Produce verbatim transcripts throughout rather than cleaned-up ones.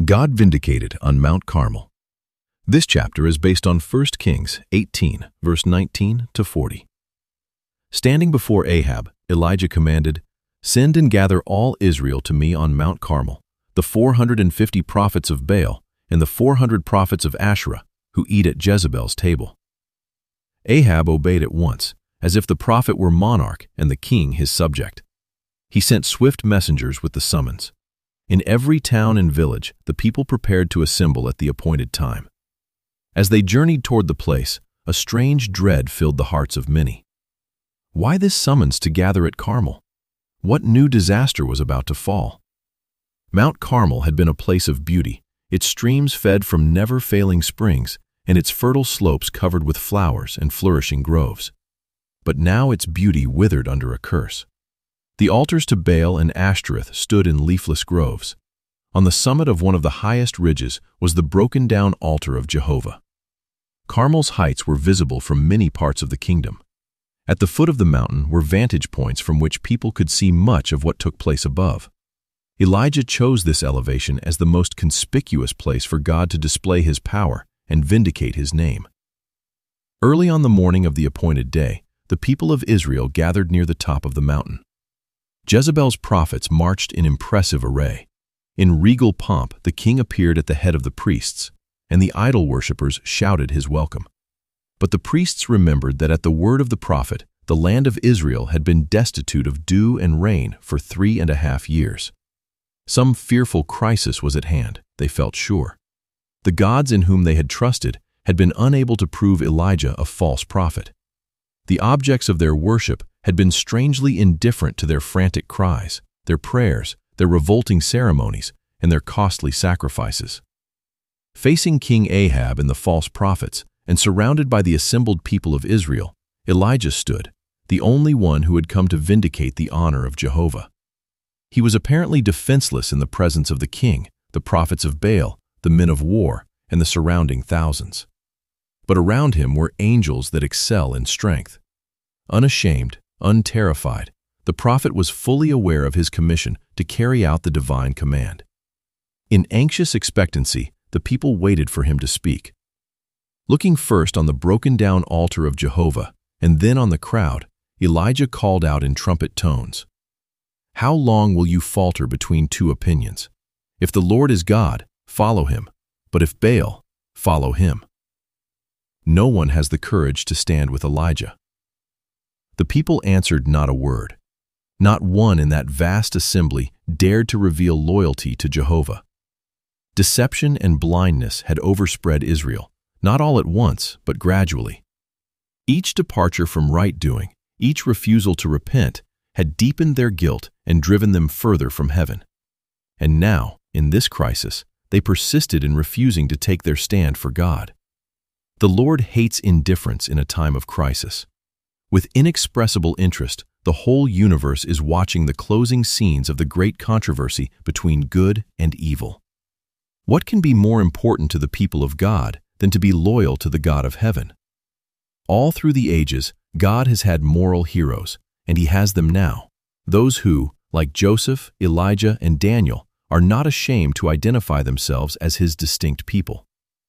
God vindicated on Mount Carmel. This chapter is based on First Kings eighteen, verse nineteen to forty. Standing before Ahab, Elijah commanded, "Send and gather all Israel to me on Mount Carmel, the four hundred and fifty prophets of Baal and the four hundred prophets of Asherah, who eat at Jezebel's table." Ahab obeyed at once, as if the prophet were monarch and the king his subject. He sent swift messengers with the summons. In every town and village, the people prepared to assemble at the appointed time. As they journeyed toward the place, a strange dread filled the hearts of many. Why this summons to gather at Carmel? What new disaster was about to fall? Mount Carmel had been a place of beauty, its streams fed from never-failing springs, and its fertile slopes covered with flowers and flourishing groves. But now its beauty withered under a curse. The altars to Baal and Ashtoreth stood in leafless groves. On the summit of one of the highest ridges was the broken-down altar of Jehovah. Carmel's heights were visible from many parts of the kingdom. At the foot of the mountain were vantage points from which people could see much of what took place above. Elijah chose this elevation as the most conspicuous place for God to display his power and vindicate his name. Early on the morning of the appointed day, the people of Israel gathered near the top of the mountain. Jezebel's prophets marched in impressive array. In regal pomp, the king appeared at the head of the priests, and the idol worshippers shouted his welcome. But the priests remembered that at the word of the prophet, the land of Israel had been destitute of dew and rain for three and a half years. Some fearful crisis was at hand, they felt sure. The gods in whom they had trusted had been unable to prove Elijah a false prophet. The objects of their worship had been strangely indifferent to their frantic cries, their prayers, their revolting ceremonies, and their costly sacrifices. Facing King Ahab and the false prophets, and surrounded by the assembled people of Israel, Elijah stood, the only one who had come to vindicate the honor of Jehovah. He was apparently defenseless in the presence of the king, the prophets of Baal, the men of war, and the surrounding thousands. But around him were angels that excel in strength. Unashamed, unterrified, the prophet was fully aware of his commission to carry out the divine command. In anxious expectancy, the people waited for him to speak. Looking first on the broken-down altar of Jehovah and then on the crowd, Elijah called out in trumpet tones, "How long will you falter between two opinions? If the Lord is God, follow him, but if Baal, follow him." No one has the courage to stand with Elijah. The people answered not a word. Not one in that vast assembly dared to reveal loyalty to Jehovah. Deception and blindness had overspread Israel, not all at once, but gradually. Each departure from right doing, each refusal to repent, had deepened their guilt and driven them further from heaven. And now, in this crisis, they persisted in refusing to take their stand for God. The Lord hates indifference in a time of crisis. With inexpressible interest, the whole universe is watching the closing scenes of the great controversy between good and evil. What can be more important to the people of God than to be loyal to the God of heaven? All through the ages, God has had moral heroes, and he has them now, those who, like Joseph, Elijah, and Daniel, are not ashamed to identify themselves as his distinct people.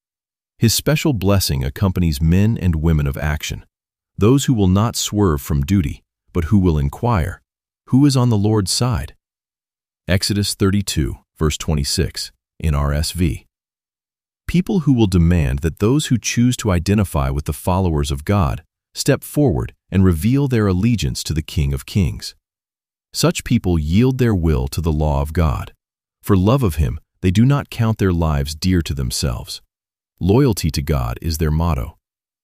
His special blessing accompanies men and women of action, those who will not swerve from duty, but who will inquire, "Who is on the Lord's side?" Exodus thirty-two, verse twenty-six, in R S V. People who will demand that those who choose to identify with the followers of God step forward and reveal their allegiance to the King of Kings. Such people yield their will to the law of God. For love of him, they do not count their lives dear to themselves. Loyalty to God is their motto.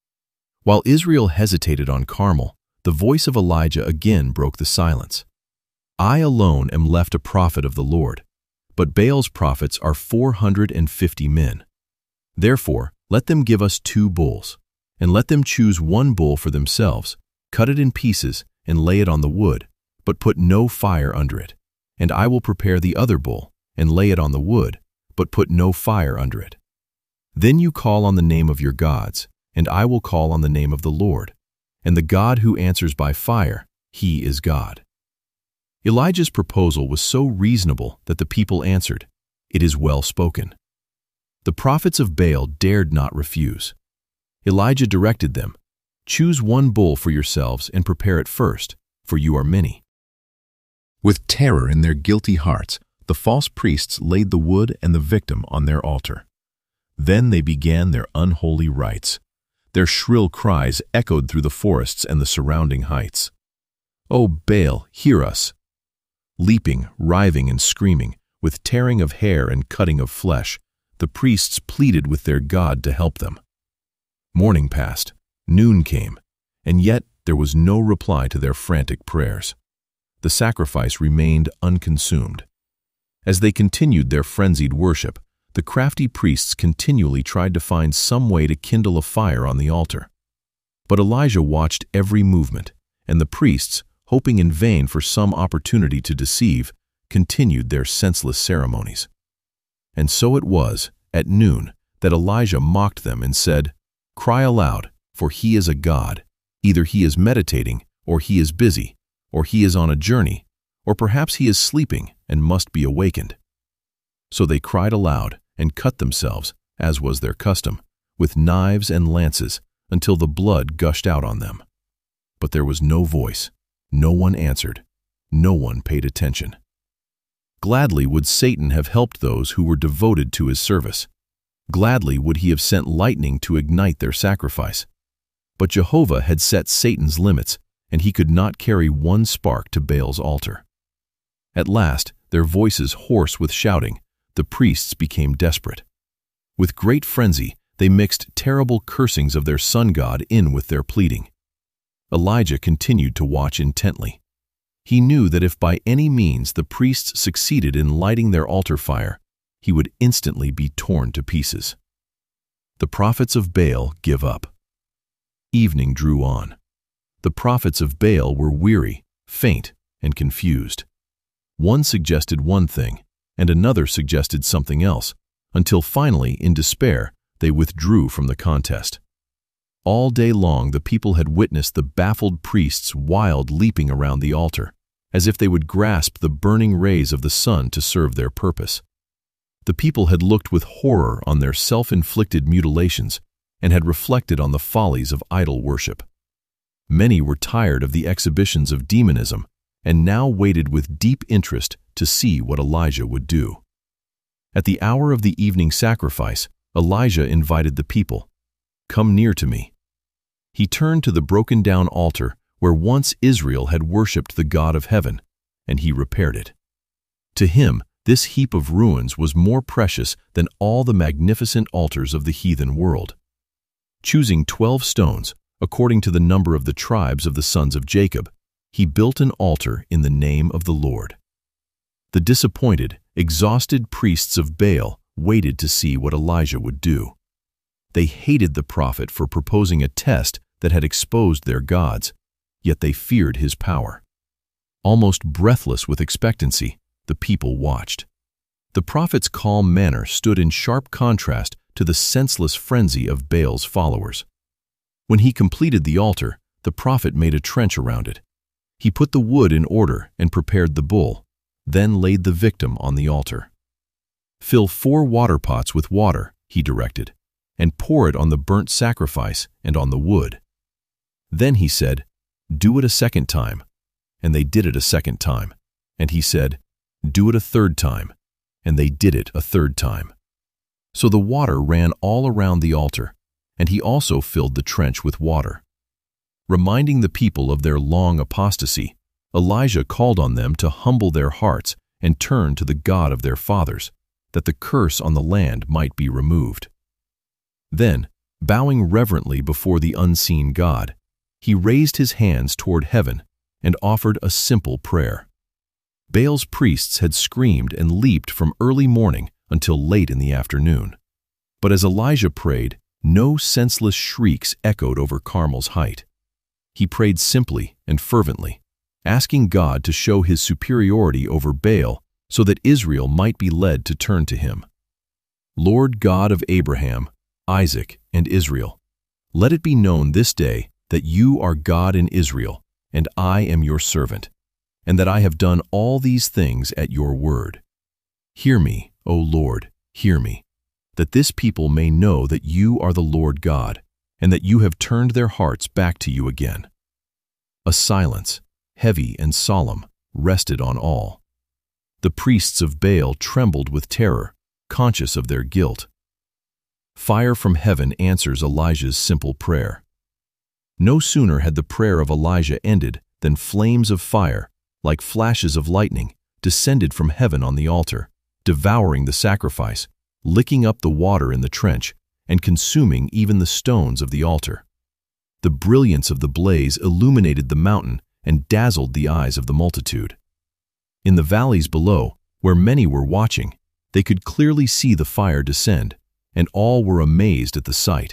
While Israel hesitated on Carmel, the voice of Elijah again broke the silence. "I alone am left a prophet of the Lord, but Baal's prophets are four hundred and fifty men. Therefore, let them give us two bulls, and let them choose one bull for themselves, cut it in pieces, and lay it on the wood, but put no fire under it. And I will prepare the other bull, and lay it on the wood, but put no fire under it. Then you call on the name of your gods, and I will call on the name of the Lord, and the God who answers by fire, he is God." Elijah's proposal was so reasonable that the people answered, "It is well spoken." The prophets of Baal dared not refuse. Elijah directed them, "Choose one bull for yourselves and prepare it first, for you are many." With terror in their guilty hearts, the false priests laid the wood and the victim on their altar. Then they began their unholy rites. Their shrill cries echoed through the forests and the surrounding heights. "O Baal, hear us!" Leaping, writhing, and screaming, with tearing of hair and cutting of flesh, the priests pleaded with their God to help them. Morning passed, noon came, and yet there was no reply to their frantic prayers. The sacrifice remained unconsumed. As they continued their frenzied worship, the crafty priests continually tried to find some way to kindle a fire on the altar. But Elijah watched every movement, and the priests, hoping in vain for some opportunity to deceive, continued their senseless ceremonies. And so it was, at noon, that Elijah mocked them and said, "Cry aloud, for he is a god. Either he is meditating, or he is busy, or he is on a journey, or perhaps he is sleeping and must be awakened." So they cried aloud and cut themselves, as was their custom, with knives and lances, until the blood gushed out on them. But there was no voice, no one answered, no one paid attention. Gladly would Satan have helped those who were devoted to his service. Gladly would he have sent lightning to ignite their sacrifice. But Jehovah had set Satan's limits, and he could not carry one spark to Baal's altar. At last, their voices hoarse with shouting, the priests became desperate. With great frenzy, they mixed terrible cursings of their sun god in with their pleading. Elijah continued to watch intently. He knew that if by any means the priests succeeded in lighting their altar fire, he would instantly be torn to pieces. The prophets of Baal give up. Evening drew on. The prophets of Baal were weary, faint, and confused. One suggested one thing, and another suggested something else, until finally, in despair, they withdrew from the contest. All day long the people had witnessed the baffled priests' wild leaping around the altar, as if they would grasp the burning rays of the sun to serve their purpose. The people had looked with horror on their self-inflicted mutilations and had reflected on the follies of idol worship. Many were tired of the exhibitions of demonism and now waited with deep interest to see what Elijah would do. At the hour of the evening sacrifice, Elijah invited the people, "Come near to me." He turned to the broken-down altar where once Israel had worshipped the God of heaven, and he repaired it. To him, this heap of ruins was more precious than all the magnificent altars of the heathen world. Choosing twelve stones, according to the number of the tribes of the sons of Jacob, he built an altar in the name of the Lord. The disappointed, exhausted priests of Baal waited to see what Elijah would do. They hated the prophet for proposing a test that had exposed their gods, yet they feared his power. Almost breathless with expectancy, the people watched. The prophet's calm manner stood in sharp contrast to the senseless frenzy of Baal's followers. When he completed the altar, the prophet made a trench around it. He put the wood in order and prepared the bull, then laid the victim on the altar. "Fill four water pots with water," he directed, "and pour it on the burnt sacrifice and on the wood." Then he said, "Do it a second time." And they did it a second time. And he said, "Do it a third time." And they did it a third time. So the water ran all around the altar, and he also filled the trench with water. Reminding the people of their long apostasy, Elijah called on them to humble their hearts and turn to the God of their fathers, that the curse on the land might be removed. Then, bowing reverently before the unseen God, he raised his hands toward heaven and offered a simple prayer. Baal's priests had screamed and leaped from early morning until late in the afternoon. But as Elijah prayed, no senseless shrieks echoed over Carmel's height. He prayed simply and fervently, asking God to show his superiority over Baal so that Israel might be led to turn to him. "Lord God of Abraham, Isaac, and Israel, let it be known this day that you are God in Israel, and I am your servant, and that I have done all these things at your word. Hear me, O Lord, hear me, that this people may know that you are the Lord God, and that you have turned their hearts back to you again." A silence, heavy and solemn, rested on all. The priests of Baal trembled with terror, conscious of their guilt. Fire from heaven answers Elijah's simple prayer. No sooner had the prayer of Elijah ended than flames of fire, like flashes of lightning, descended from heaven on the altar, devouring the sacrifice, licking up the water in the trench, and consuming even the stones of the altar. The brilliance of the blaze illuminated the mountain and dazzled the eyes of the multitude. In the valleys below, where many were watching, they could clearly see the fire descend, and all were amazed at the sight.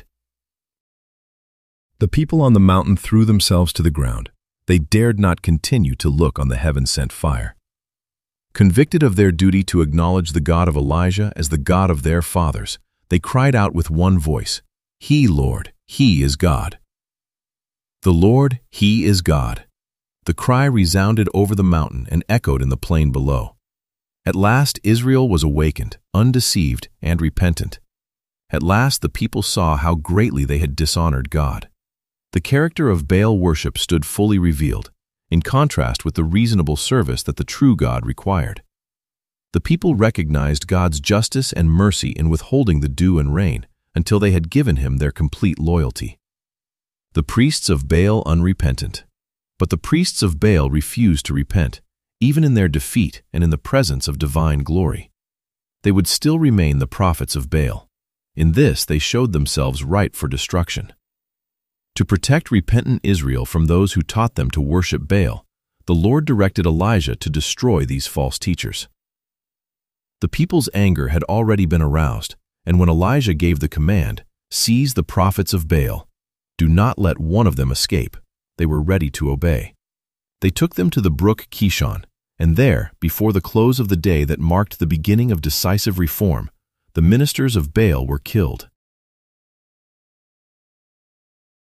The people on the mountain threw themselves to the ground. They dared not continue to look on the heaven-sent fire. Convicted of their duty to acknowledge the God of Elijah as the God of their fathers, they cried out with one voice, "He, Lord, He is God." The Lord, He is God. The cry resounded over the mountain and echoed in the plain below. At last Israel was awakened, undeceived, and repentant. At last the people saw how greatly they had dishonored God. The character of Baal worship stood fully revealed, in contrast with the reasonable service that the true God required. The people recognized God's justice and mercy in withholding the dew and rain until they had given Him their complete loyalty. The priests of Baal unrepentant. But the priests of Baal refused to repent, even in their defeat and in the presence of divine glory. They would still remain the prophets of Baal. In this they showed themselves ripe for destruction. To protect repentant Israel from those who taught them to worship Baal, the Lord directed Elijah to destroy these false teachers. The people's anger had already been aroused, and when Elijah gave the command, "Seize the prophets of Baal, do not let one of them escape," they were ready to obey. They took them to the brook Kishon, and there, before the close of the day that marked the beginning of decisive reform, the ministers of Baal were killed.